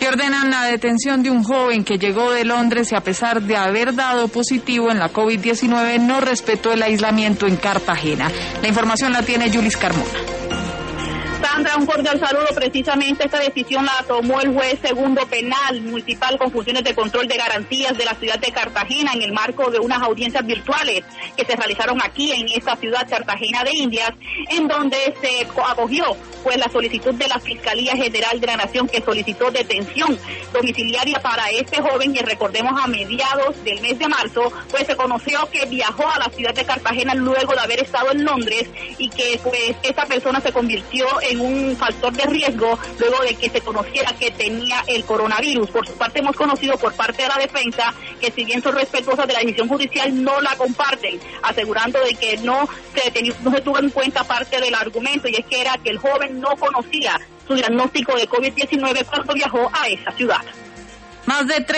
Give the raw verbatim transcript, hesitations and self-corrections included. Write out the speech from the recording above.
que ordenan la detención de un joven que llegó de Londres y a pesar de haber dado positivo en la COVID diecinueve no respetó el aislamiento en Cartagena. La información la tiene Yulis Carmona. Sandra, un cordial saludo. Precisamente esta decisión la tomó el juez segundo penal municipal con funciones de control de garantías de la ciudad de Cartagena en el marco de unas audiencias virtuales que se realizaron aquí en esta ciudad Cartagena de Indias, en donde se acogió pues la solicitud de la Fiscalía General de la Nación que solicitó detención domiciliaria para este joven, y recordemos a mediados del mes de marzo pues se conoció que viajó a la ciudad de Cartagena luego de haber estado en Londres y que pues esta persona se convirtió en un factor de riesgo luego de que se conociera que tenía el coronavirus. Por su parte hemos conocido por parte de la defensa que si bien son respetuosas de la decisión judicial no la comparten, asegurando de que no se, ten, no se tuvo en cuenta parte del argumento, y es que era que el joven no conocía su diagnóstico de COVID diecinueve cuando viajó a esa ciudad. Más de